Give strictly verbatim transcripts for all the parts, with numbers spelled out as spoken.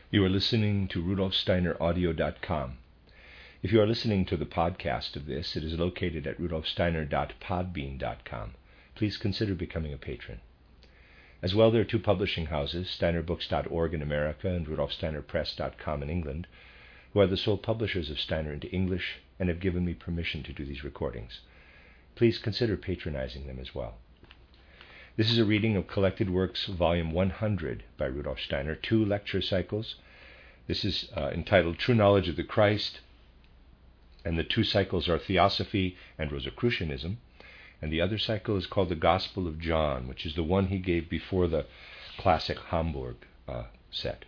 You are listening to Rudolf Steiner Audio dot com. If you are listening to the podcast of this, it is located at Rudolf Steiner dot podbean dot com. Please consider becoming a patron. As well, there are two publishing houses, Steiner Books dot org in America and Rudolf Steiner Press dot com in England, who are the sole publishers of Steiner into English and have given me permission to do these recordings. Please consider patronizing them as well. This is a reading of Collected Works, Volume one hundred by Rudolf Steiner, two lecture cycles. This is uh, entitled True Knowledge of the Christ, and the two cycles are Theosophy and Rosicrucianism, and the other cycle is called The Gospel of John, which is the one he gave before the classic Hamburg uh, set.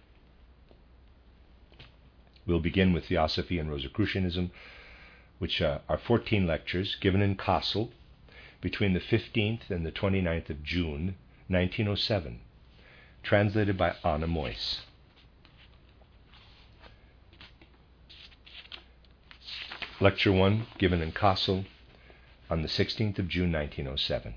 We'll begin with Theosophy and Rosicrucianism, which uh, are fourteen lectures given in Kassel between the fifteenth and the twenty-ninth of June, nineteen oh seven, translated by Anna Moyse. Lecture one, given in Kassel on the sixteenth of June, nineteen oh seven.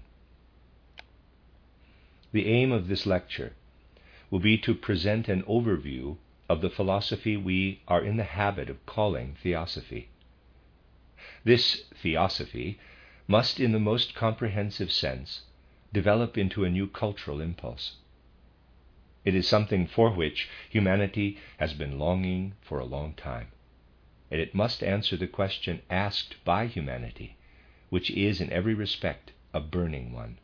The aim of this lecture will be to present an overview of the philosophy we are in the habit of calling Theosophy. This Theosophy must, in the most comprehensive sense, develop into a new cultural impulse. It is something for which humanity has been longing for a long time, and it must answer the question asked by humanity, which is in every respect a burning one.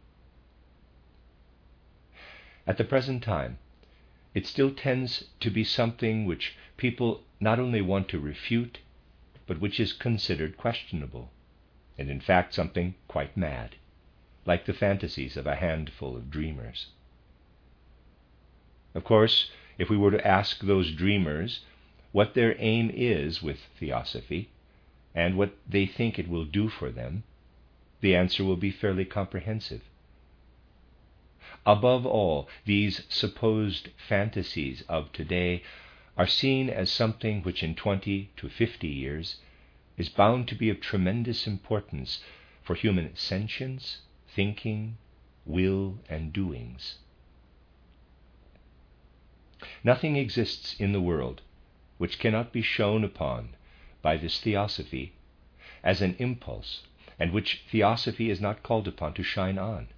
At the present time, it still tends to be something which people not only want to refute, but which is considered questionable, and in fact something quite mad, like the fantasies of a handful of dreamers. Of course, if we were to ask those dreamers what their aim is with Theosophy, and what they think it will do for them, the answer will be fairly comprehensive. Above all, these supposed fantasies of today are seen as something which in twenty to fifty years is bound to be of tremendous importance for human sentience, thinking, will, and doings. Nothing exists in the world which cannot be shown upon by this Theosophy as an impulse, and which Theosophy is not called upon to shine on.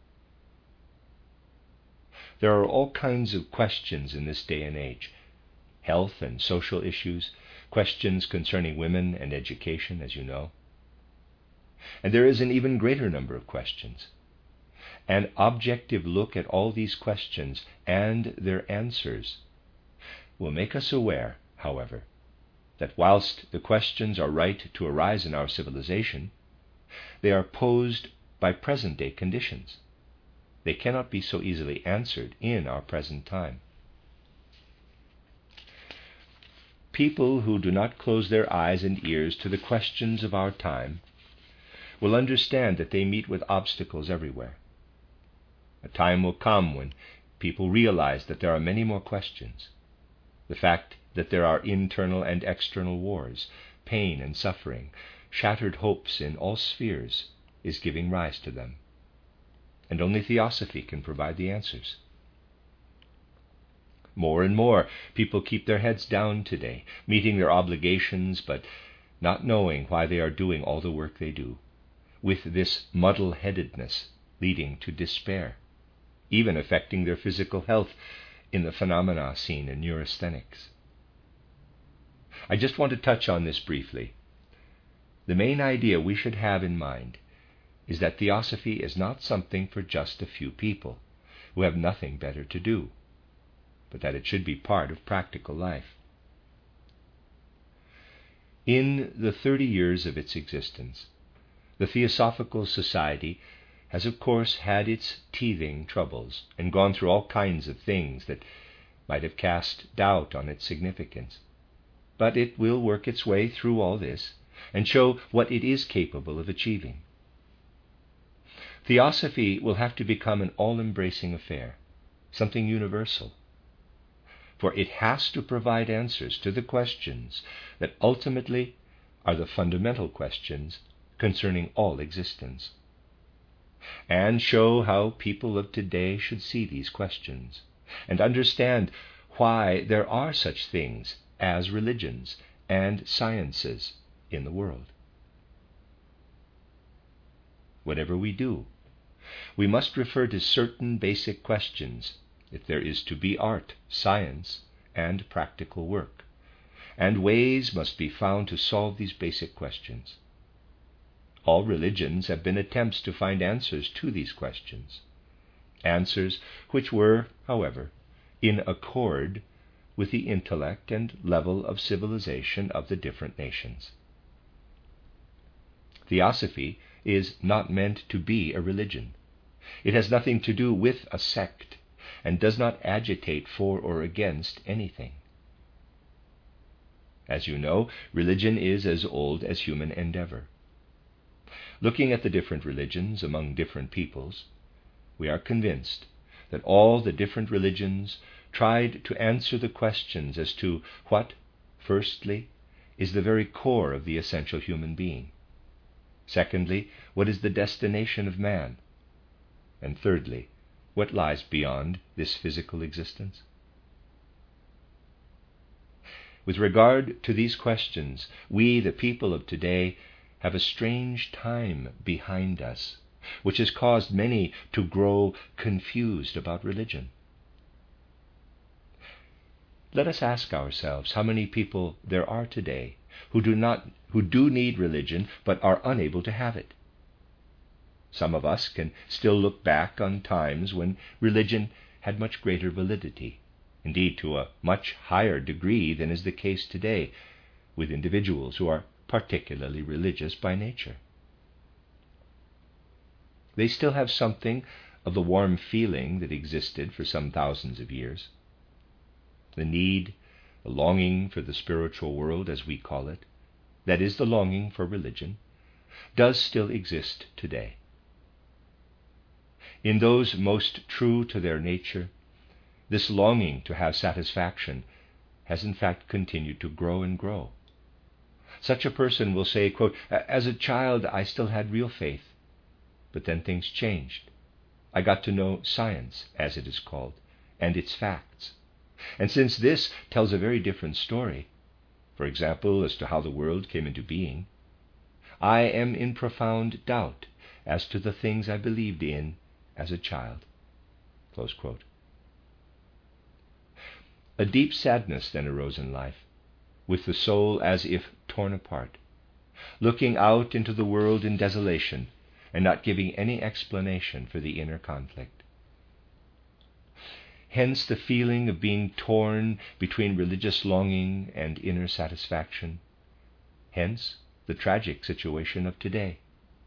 There are all kinds of questions in this day and age: health and social issues, questions concerning women and education, as you know. And there is an even greater number of questions. An objective look at all these questions and their answers will make us aware, however, that whilst the questions are right to arise in our civilization, they are posed by present-day conditions. They cannot be so easily answered in our present time. People who do not close their eyes and ears to the questions of our time will understand that they meet with obstacles everywhere. A time will come when people realize that there are many more questions. The fact that there are internal and external wars, pain and suffering, shattered hopes in all spheres is giving rise to them. And only Theosophy can provide the answers. More and more people keep their heads down today, meeting their obligations, but not knowing why they are doing all the work they do, with this muddle-headedness leading to despair, even affecting their physical health in the phenomena seen in neurasthenics. I just want to touch on this briefly. The main idea we should have in mind is that Theosophy is not something for just a few people who have nothing better to do, but that it should be part of practical life. In the thirty years of its existence, the Theosophical Society has of course had its teething troubles and gone through all kinds of things that might have cast doubt on its significance. But it will work its way through all this and show what it is capable of achieving. Theosophy will have to become an all-embracing affair, something universal, for it has to provide answers to the questions that ultimately are the fundamental questions concerning all existence, and show how people of today should see these questions, and understand why there are such things as religions and sciences in the world. Whatever we do, we must refer to certain basic questions if there is to be art, science, and practical work, and ways must be found to solve these basic questions. All religions have been attempts to find answers to these questions, answers which were, however, in accord with the intellect and level of civilization of the different nations. Theosophy is not meant to be a religion. It has nothing to do with a sect, and does not agitate for or against anything. As you know, religion is as old as human endeavor. Looking at the different religions among different peoples, we are convinced that all the different religions tried to answer the questions as to what, firstly, is the very core of the essential human being; secondly, what is the destination of man; and thirdly, what lies beyond this physical existence. With regard to these questions, we, the people of today, have a strange time behind us, which has caused many to grow confused about religion. Let us ask ourselves how many people there are today who do not, who do need religion but are unable to have it. Some of us can still look back on times when religion had much greater validity, indeed to a much higher degree than is the case today with individuals who are particularly religious by nature. They still have something of the warm feeling that existed for some thousands of years. The need, the longing for the spiritual world, as we call it, that is the longing for religion, does still exist today. In those most true to their nature, this longing to have satisfaction has in fact continued to grow and grow. Such a person will say, quote, "As a child I still had real faith, but then things changed. I got to know science, as it is called, and its facts. And since this tells a very different story, for example, as to how the world came into being, I am in profound doubt as to the things I believed in as a child." Close quote. A deep sadness then arose in life, with the soul as if torn apart, looking out into the world in desolation and not giving any explanation for the inner conflict. Hence the feeling of being torn between religious longing and inner satisfaction. Hence the tragic situation of today.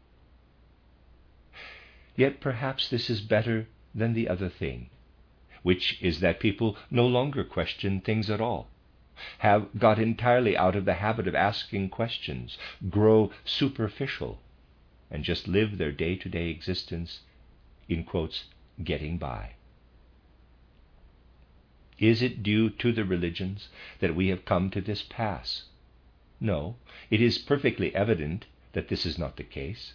Yet perhaps this is better than the other thing, which is that people no longer question things at all, have got entirely out of the habit of asking questions, grow superficial, and just live their day-to-day existence in, quotes, getting by. Is it due to the religions that we have come to this pass? No, it is perfectly evident that this is not the case.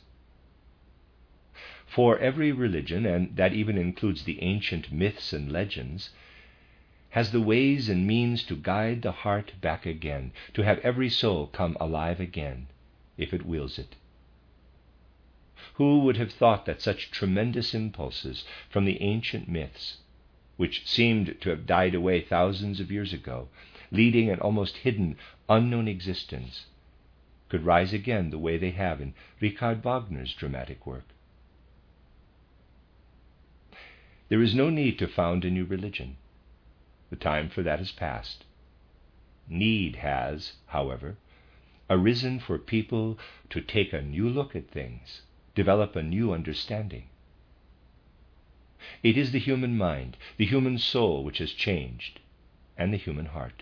For every religion, and that even includes the ancient myths and legends, has the ways and means to guide the heart back again, to have every soul come alive again, if it wills it. Who would have thought that such tremendous impulses from the ancient myths, which seemed to have died away thousands of years ago, leading an almost hidden, unknown existence, could rise again the way they have in Richard Wagner's dramatic work? There is no need to found a new religion. The time for that is past. Need has, however, arisen for people to take a new look at things, develop a new understanding. It is the human mind, the human soul which has changed, and the human heart.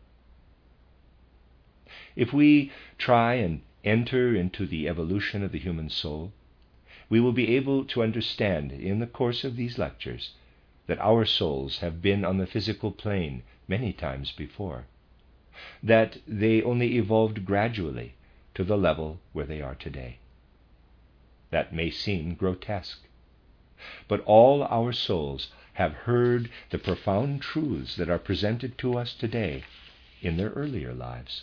If we try and enter into the evolution of the human soul, we will be able to understand in the course of these lectures that our souls have been on the physical plane many times before, that they only evolved gradually to the level where they are today. That may seem grotesque, but all our souls have heard the profound truths that are presented to us today in their earlier lives.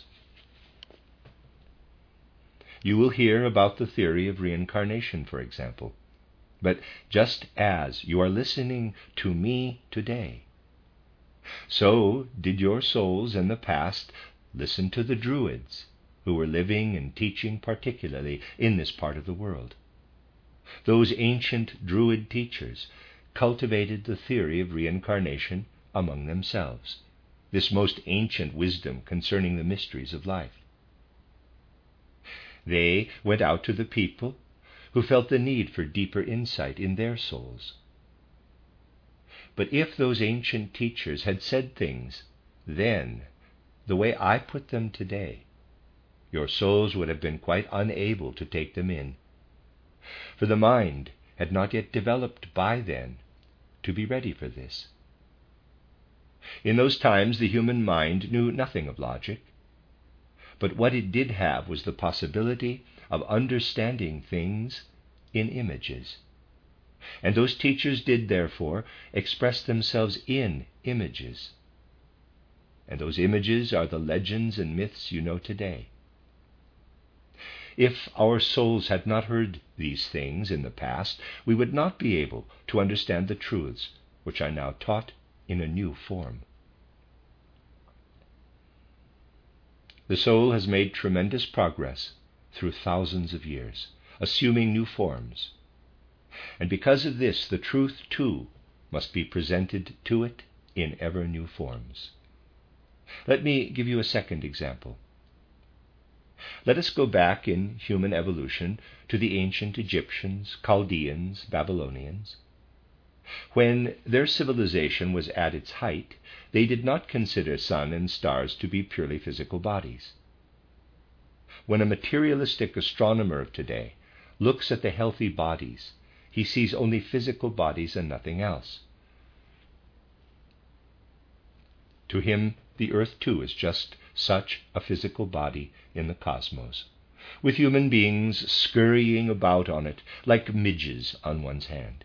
You will hear about the theory of reincarnation, for example. But just as you are listening to me today, so did your souls in the past listen to the Druids, who were living and teaching particularly in this part of the world. Those ancient Druid teachers cultivated the theory of reincarnation among themselves, this most ancient wisdom concerning the mysteries of life. They went out to the people who felt the need for deeper insight in their souls. But if those ancient teachers had said things then the way I put them today, your souls would have been quite unable to take them in, for the mind had not yet developed by then to be ready for this. In those times the human mind knew nothing of logic, but what it did have was the possibility of understanding things in images. And those teachers did, therefore, express themselves in images. And those images are the legends and myths you know today. If our souls had not heard these things in the past, we would not be able to understand the truths which are now taught in a new form. The soul has made tremendous progress through thousands of years, assuming new forms. And because of this, the truth, too, must be presented to it in ever new forms. Let me give you a second example. Let us go back in human evolution to the ancient Egyptians, Chaldeans, Babylonians. When their civilization was at its height, they did not consider sun and stars to be purely physical bodies. When a materialistic astronomer of today looks at the healthy bodies, he sees only physical bodies and nothing else. To him, the earth too is just such a physical body in the cosmos, with human beings scurrying about on it like midges on one's hand.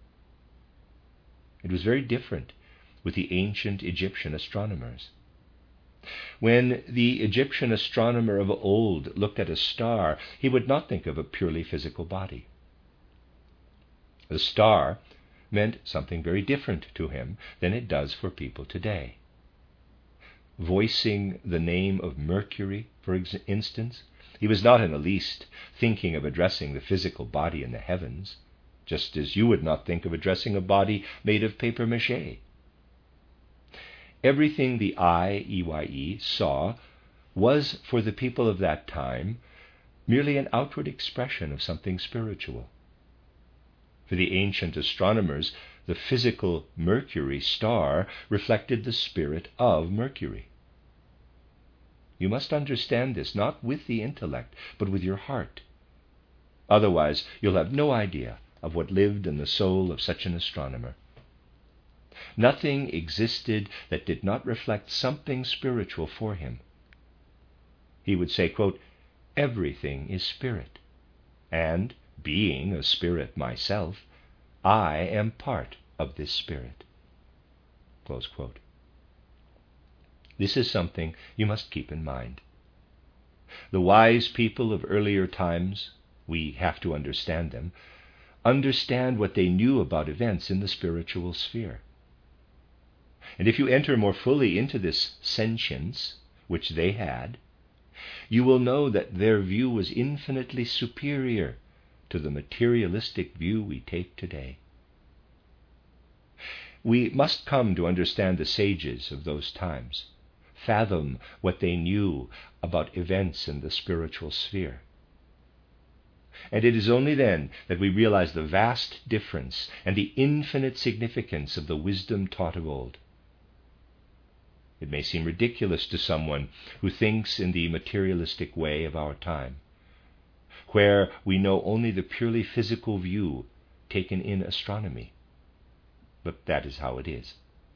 It was very different with the ancient Egyptian astronomers. When the Egyptian astronomer of old looked at a star, he would not think of a purely physical body. The star meant something very different to him than it does for people today. Voicing the name of Mercury, for instance, he was not in the least thinking of addressing the physical body in the heavens, just as you would not think of addressing a body made of papier-mâché. Everything the eye, E Y E, saw was, for the people of that time, merely an outward expression of something spiritual. For the ancient astronomers, the physical Mercury star reflected the spirit of Mercury. You must understand this, not with the intellect, but with your heart. Otherwise, you'll have no idea of what lived in the soul of such an astronomer. Nothing existed that did not reflect something spiritual for him. He would say, quote, "Everything is spirit, and, being a spirit myself, I am part of this spirit." Close quote. This is something you must keep in mind. The wise people of earlier times, we have to understand them, understand what they knew about events in the spiritual sphere. And if you enter more fully into this sentience, which they had, you will know that their view was infinitely superior to the materialistic view we take today. We must come to understand the sages of those times, fathom what they knew about events in the spiritual sphere. And it is only then that we realize the vast difference and the infinite significance of the wisdom taught of old. It may seem ridiculous to someone who thinks in the materialistic way of our time, where we know only the purely physical view taken in astronomy. But that is how it is.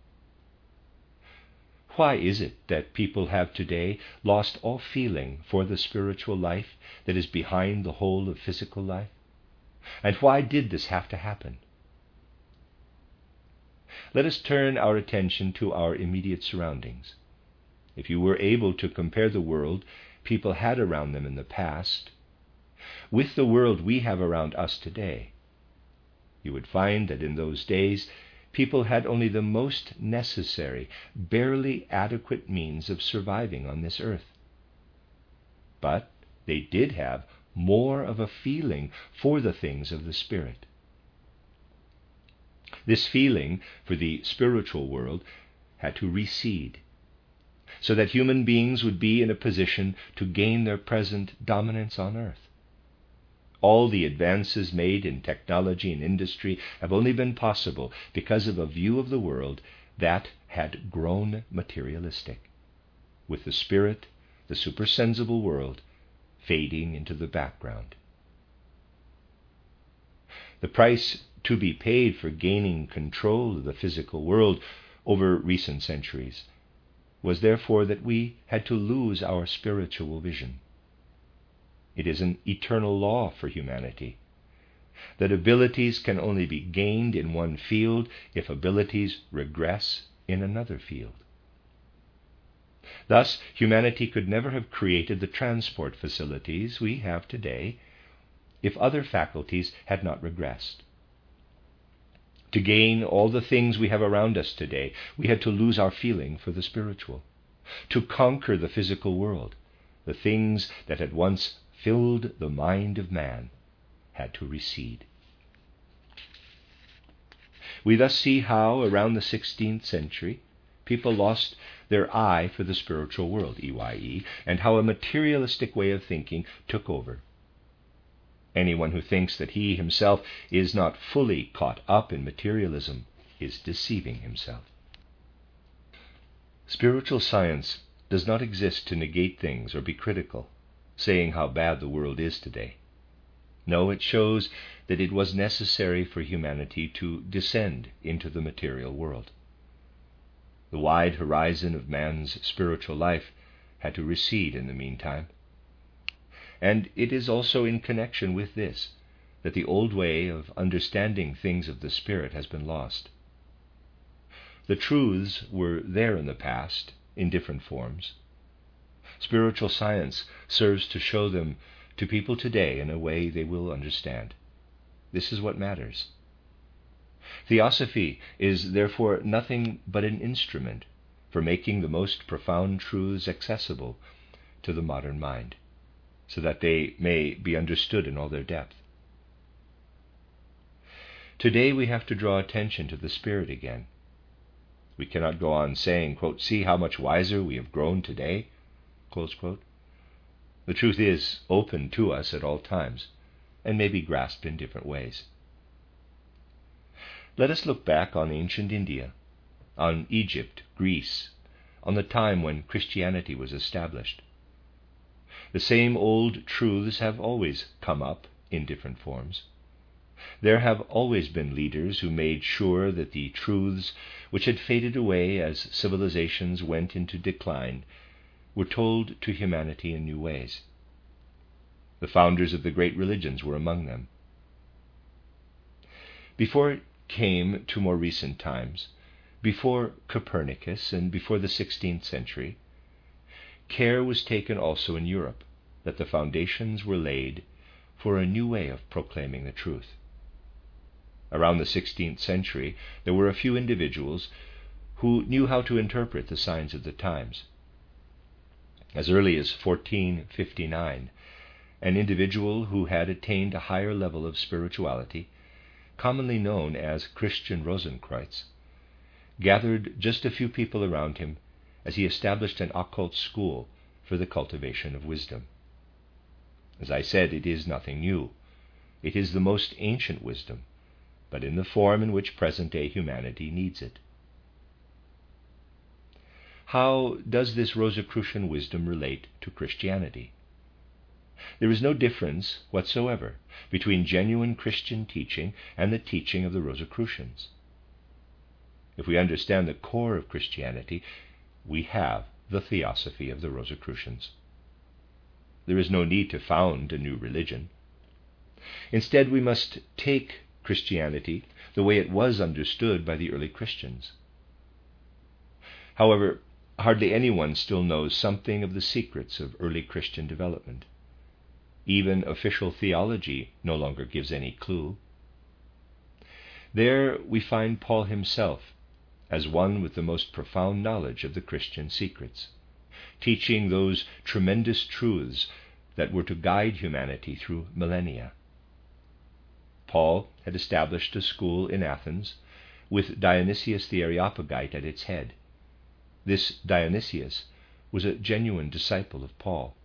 Why is it that people have today lost all feeling for the spiritual life that is behind the whole of physical life? And why did this have to happen? Let us turn our attention to our immediate surroundings. If you were able to compare the world people had around them in the past with the world we have around us today, you would find that in those days people had only the most necessary, barely adequate means of surviving on this earth. But they did have more of a feeling for the things of the Spirit. This feeling for the spiritual world had to recede, so that human beings would be in a position to gain their present dominance on earth. All the advances made in technology and industry have only been possible because of a view of the world that had grown materialistic, with the spirit, the supersensible world, fading into the background. The price to be paid for gaining control of the physical world over recent centuries was therefore that we had to lose our spiritual vision. It is an eternal law for humanity that abilities can only be gained in one field if abilities regress in another field. Thus, humanity could never have created the transport facilities we have today if other faculties had not regressed. To gain all the things we have around us today, we had to lose our feeling for the spiritual. To conquer the physical world, the things that had once filled the mind of man had to recede. We thus see how, around the sixteenth century, people lost their eye for the spiritual world, E Y E, and how a materialistic way of thinking took over. Anyone who thinks that he himself is not fully caught up in materialism is deceiving himself. Spiritual science does not exist to negate things or be critical, saying how bad the world is today. No, it shows that it was necessary for humanity to descend into the material world. The wide horizon of man's spiritual life had to recede in the meantime. And it is also in connection with this that the old way of understanding things of the Spirit has been lost. The truths were there in the past, in different forms. Spiritual science serves to show them to people today in a way they will understand. This is what matters. Theosophy is therefore nothing but an instrument for making the most profound truths accessible to the modern mind, so that they may be understood in all their depth. Today we have to draw attention to the Spirit again. We cannot go on saying, quote, "See how much wiser we have grown today," close quote. The truth is open to us at all times and may be grasped in different ways. Let us look back on ancient India, on Egypt, Greece, on the time when Christianity was established. The same old truths have always come up in different forms. There have always been leaders who made sure that the truths which had faded away as civilizations went into decline were told to humanity in new ways. The founders of the great religions were among them. Before it came to more recent times, before Copernicus and before the sixteenth century, care was taken also in Europe that the foundations were laid for a new way of proclaiming the truth. Around the sixteenth century, there were a few individuals who knew how to interpret the signs of the times. As early as fourteen fifty-nine, an individual who had attained a higher level of spirituality, commonly known as Christian Rosenkreutz, gathered just a few people around him as he established an occult school for the cultivation of wisdom. As I said, it is nothing new. It is the most ancient wisdom, but in the form in which present-day humanity needs it. How does this Rosicrucian wisdom relate to Christianity? There is no difference whatsoever between genuine Christian teaching and the teaching of the Rosicrucians. If we understand the core of Christianity, we have the theosophy of the Rosicrucians. There is no need to found a new religion. Instead, we must take Christianity the way it was understood by the early Christians. However, hardly anyone still knows something of the secrets of early Christian development. Even official theology no longer gives any clue. There we find Paul himself as one with the most profound knowledge of the Christian secrets, teaching those tremendous truths that were to guide humanity through millennia. Paul had established a school in Athens with Dionysius the Areopagite at its head. This Dionysius was a genuine disciple of Paul.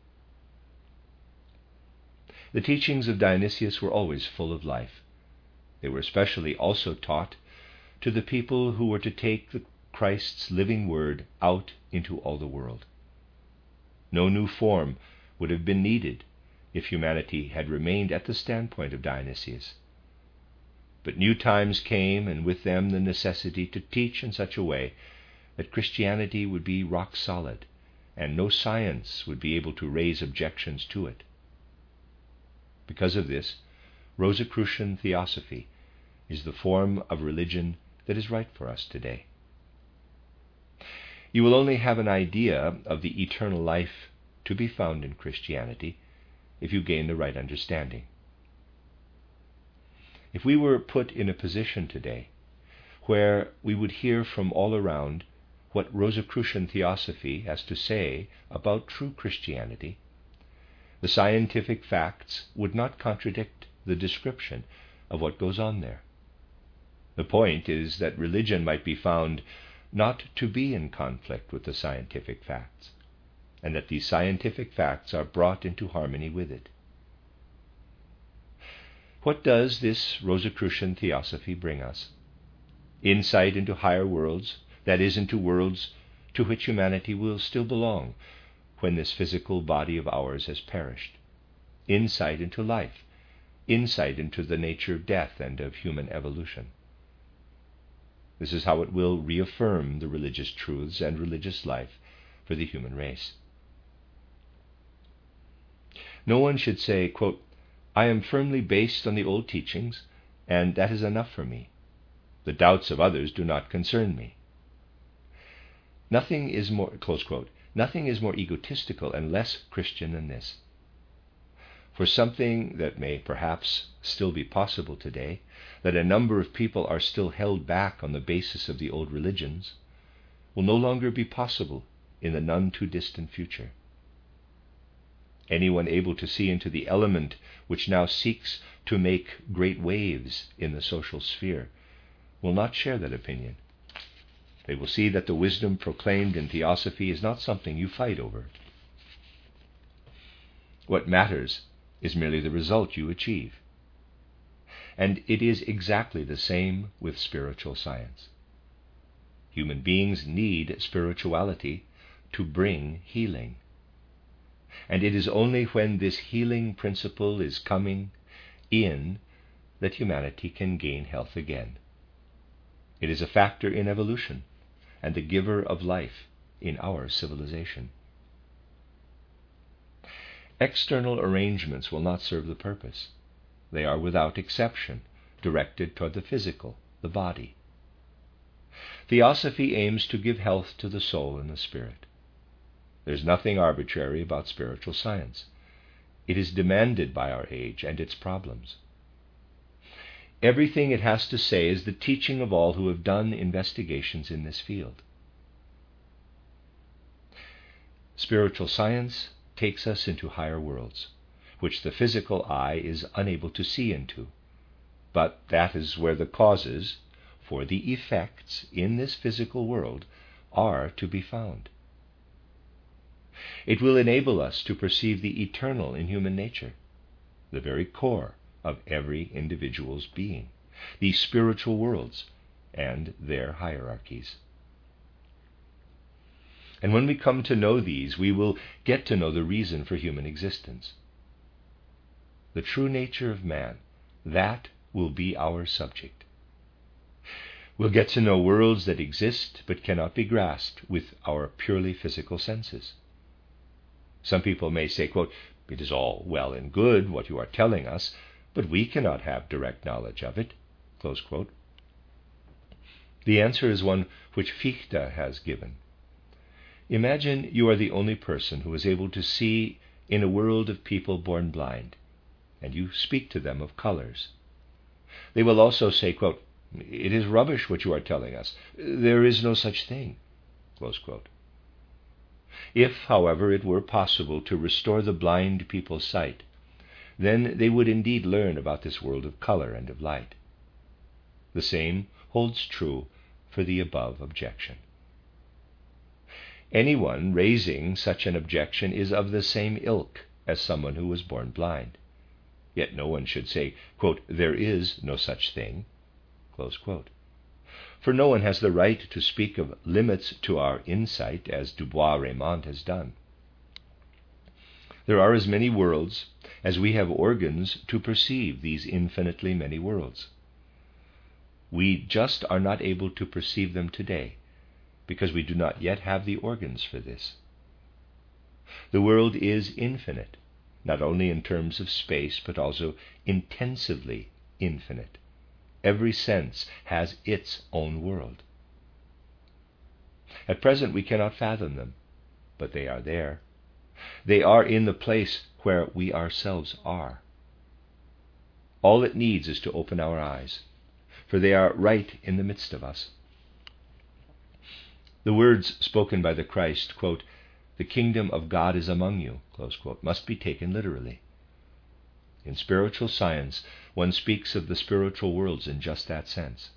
The teachings of Dionysius were always full of life. They were especially also taught to the people who were to take the Christ's living word out into all the world. No new form would have been needed if humanity had remained at the standpoint of Dionysius. But new times came, and with them the necessity to teach in such a way that Christianity would be rock solid, and no science would be able to raise objections to it. Because of this, Rosicrucian theosophy is the form of religion that is right for us today. You will only have an idea of the eternal life to be found in Christianity if you gain the right understanding. If we were put in a position today where we would hear from all around what Rosicrucian theosophy has to say about true Christianity, the scientific facts would not contradict the description of what goes on there. The point is that religion might be found not to be in conflict with the scientific facts, and that these scientific facts are brought into harmony with it. What does this Rosicrucian theosophy bring us? Insight into higher worlds, that is, into worlds to which humanity will still belong when this physical body of ours has perished. Insight into life, insight into the nature of death and of human evolution. This is how it will reaffirm the religious truths and religious life for the human race. No one should say, quote, "I am firmly based on the old teachings, and that is enough for me. The doubts of others do not concern me." Nothing is more, close quote, nothing is more egotistical and less Christian than this. For something that may perhaps still be possible today, that a number of people are still held back on the basis of the old religions, will no longer be possible in the none too distant future. Anyone able to see into the element which now seeks to make great waves in the social sphere will not share that opinion. They will see that the wisdom proclaimed in theosophy is not something you fight over. What matters is merely the result you achieve. And it is exactly the same with spiritual science. Human beings need spirituality to bring healing. And it is only when this healing principle is coming in that humanity can gain health again. It is a factor in evolution and the giver of life in our civilization. External arrangements will not serve the purpose. They are without exception directed toward the physical, the body. Theosophy aims to give health to the soul and the spirit. There's nothing arbitrary about spiritual science. It is demanded by our age and its problems. Everything it has to say is the teaching of all who have done investigations in this field. Spiritual science takes us into higher worlds, which the physical eye is unable to see into. But that is where the causes for the effects in this physical world are to be found. It will enable us to perceive the eternal in human nature, the very core of every individual's being, these spiritual worlds and their hierarchies. And when we come to know these, we will get to know the reason for human existence. The true nature of man, that will be our subject. We'll get to know worlds that exist but cannot be grasped with our purely physical senses. Some people may say, quote, "It is all well and good what you are telling us, but we cannot have direct knowledge of it," close quote. The answer is one which Fichte has given. Imagine you are the only person who is able to see in a world of people born blind, and you speak to them of colors. They will also say, quote, "It is rubbish what you are telling us. There is no such thing." Close quote. If, however, it were possible to restore the blind people's sight, then they would indeed learn about this world of color and of light. The same holds true for the above objection. Anyone raising such an objection is of the same ilk as someone who was born blind. Yet no one should say, quote, "There is no such thing," close quote. For no one has the right to speak of limits to our insight as Du Bois-Reymond has done. There are as many worlds as we have organs to perceive these infinitely many worlds. We just are not able to perceive them today, because we do not yet have the organs for this. The world is infinite, not only in terms of space, but also intensively infinite. Every sense has its own world. At present we cannot fathom them, but they are there. They are in the place where we ourselves are. All it needs is to open our eyes, for they are right in the midst of us. The words spoken by the Christ, quote, "The kingdom of God is among you," close quote, must be taken literally. In spiritual science, one speaks of the spiritual worlds in just that sense.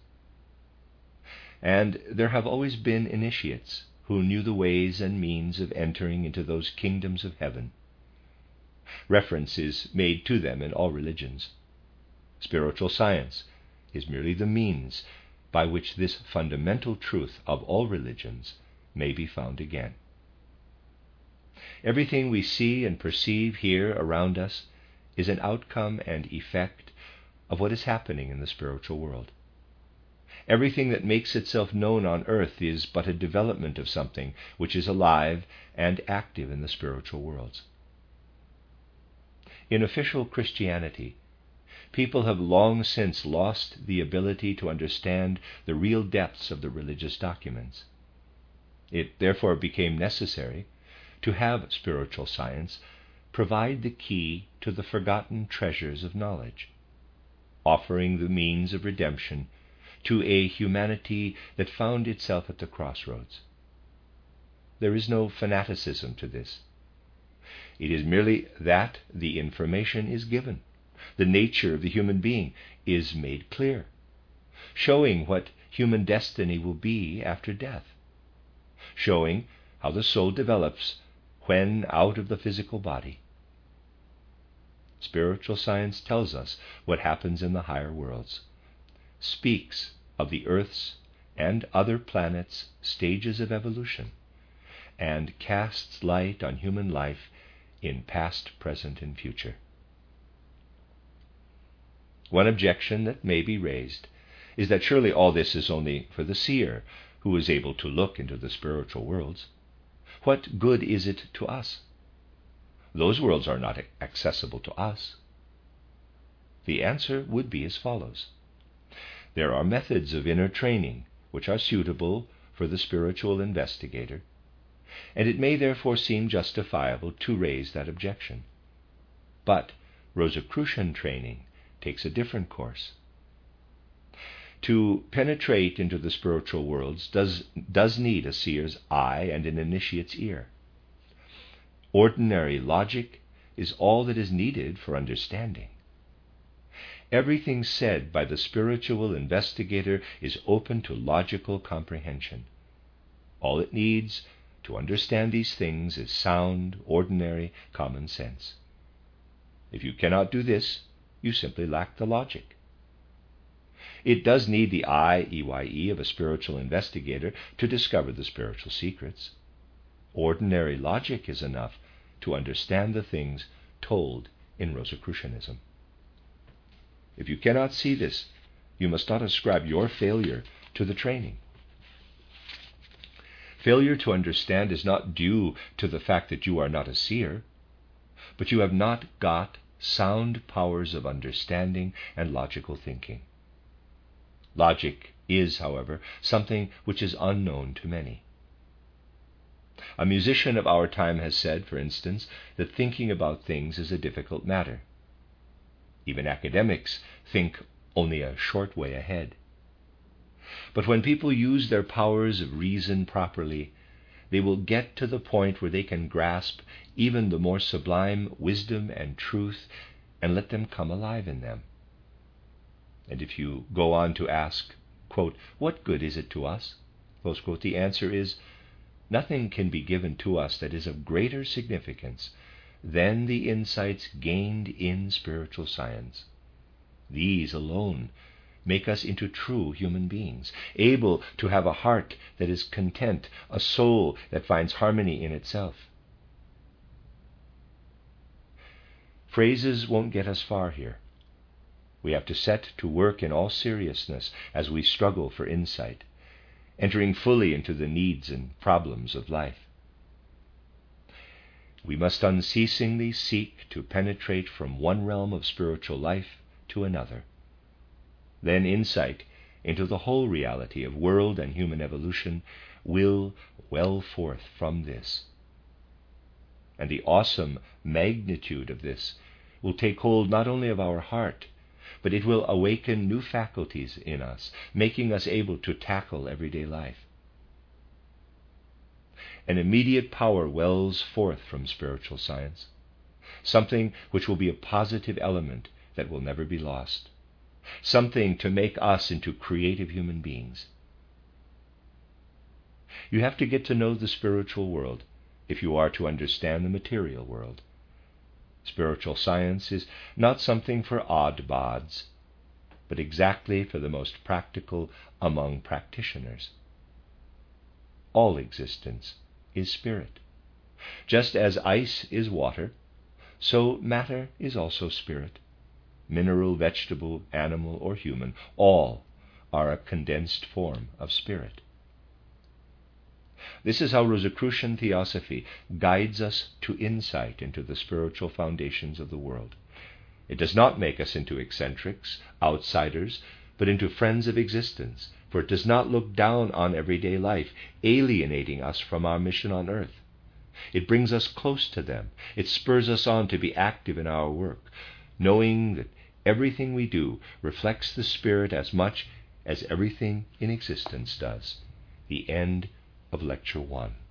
And there have always been initiates who knew the ways and means of entering into those kingdoms of heaven. Reference is made to them in all religions. Spiritual science is merely the means by which this fundamental truth of all religions may be found again. Everything we see and perceive here around us is an outcome and effect of what is happening in the spiritual world. Everything that makes itself known on earth is but a development of something which is alive and active in the spiritual worlds. In official Christianity, people have long since lost the ability to understand the real depths of the religious documents. It therefore became necessary to have spiritual science provide the key to the forgotten treasures of knowledge, offering the means of redemption to a humanity that found itself at the crossroads. There is no fanaticism to this. It is merely that the information is given. The nature of the human being is made clear, showing what human destiny will be after death, showing how the soul develops when out of the physical body. Spiritual science tells us what happens in the higher worlds, speaks of the Earth's and other planets' stages of evolution, and casts light on human life in past, present, and future. One objection that may be raised is that surely all this is only for the seer, who is able to look into the spiritual worlds. What good is it to us? Those worlds are not accessible to us. The answer would be as follows. There are methods of inner training which are suitable for the spiritual investigator, and it may therefore seem justifiable to raise that objection. But Rosicrucian training takes a different course. To penetrate into the spiritual worlds does, does need a seer's eye and an initiate's ear. Ordinary logic is all that is needed for understanding. Everything said by the spiritual investigator is open to logical comprehension. All it needs to understand these things is sound, ordinary, common sense. If you cannot do this, you simply lack the logic. It does need the eye, E Y E, of a spiritual investigator to discover the spiritual secrets. Ordinary logic is enough to understand the things told in Rosicrucianism. If you cannot see this, you must not ascribe your failure to the training. Failure to understand is not due to the fact that you are not a seer, but you have not got sound powers of understanding and logical thinking. Logic is, however, something which is unknown to many. A musician of our time has said, for instance, that thinking about things is a difficult matter. Even academics think only a short way ahead. But when people use their powers of reason properly, they will get to the point where they can grasp even the more sublime wisdom and truth and let them come alive in them. And if you go on to ask, quote, "What good is it to us?" close quote, the answer is, nothing can be given to us that is of greater significance than the insights gained in spiritual science. These alone make us into true human beings, able to have a heart that is content, a soul that finds harmony in itself. Phrases won't get us far here. We have to set to work in all seriousness as we struggle for insight, entering fully into the needs and problems of life. We must unceasingly seek to penetrate from one realm of spiritual life to another. Then insight into the whole reality of world and human evolution will well forth from this. And the awesome magnitude of this will take hold not only of our heart, but it will awaken new faculties in us, making us able to tackle everyday life. An immediate power wells forth from spiritual science, something which will be a positive element that will never be lost, something to make us into creative human beings. You have to get to know the spiritual world if you are to understand the material world. Spiritual science is not something for odd bods, but exactly for the most practical among practitioners. All existence is spirit. Just as ice is water, so matter is also spirit. Mineral, vegetable, animal, or human, all are a condensed form of spirit. This is how Rosicrucian theosophy guides us to insight into the spiritual foundations of the world. It does not make us into eccentrics, outsiders, but into friends of existence, for it does not look down on everyday life, alienating us from our mission on earth. It brings us close to them. It spurs us on to be active in our work, knowing that everything we do reflects the Spirit as much as everything in existence does. The end of Lecture one.